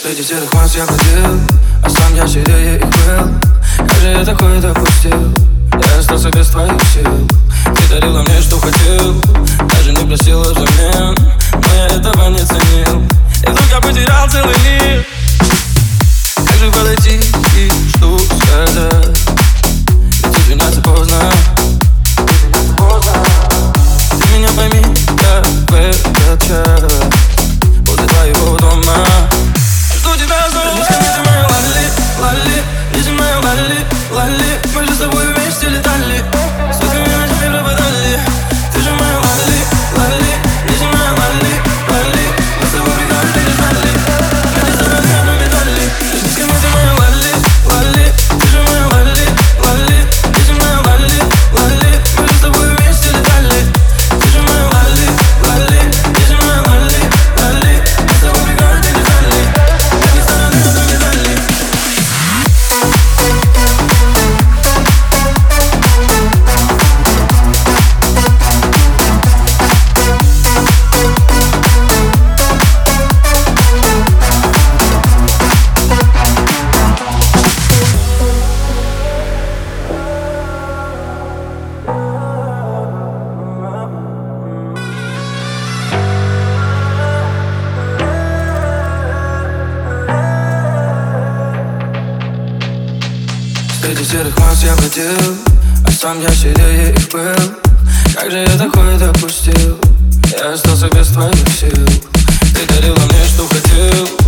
Среди серых масс я ходил, а сам я серее их был. Как же я такое допустил? Я остался без твоих сил. Ты дарила мне, что хотел, даже не просила взамен, но я этого не ценил, и вдруг я потерял целый мир. Как же подойти и что сказать? Ведь извиняться поздно. Ты меня пойми, я в этот час возле твоего дома. Жду тебя снова. Ты моя лали, лали, ты моя лали, лали. Мы же с тобой вместе летали, сутками ночами пропадали. Ты же моя лали, лали, ты моя лали, лали. Мы с тобой прекрасно летали, мы с тобой рядом летали. Ты моя лали, лали, ты же моя лали, лали. Ты моя лали, лали. Мы же с тобой вместе летали. Ты же моя лали, лали, ты моя лали, лали. Мы с тобой прекрасно летали, мы с тобой рядом летали. Среди серых масс я бродил, а сам я серее их был. Как же я такое допустил? Я остался без твоих сил. Ты дарила мне, что хотел,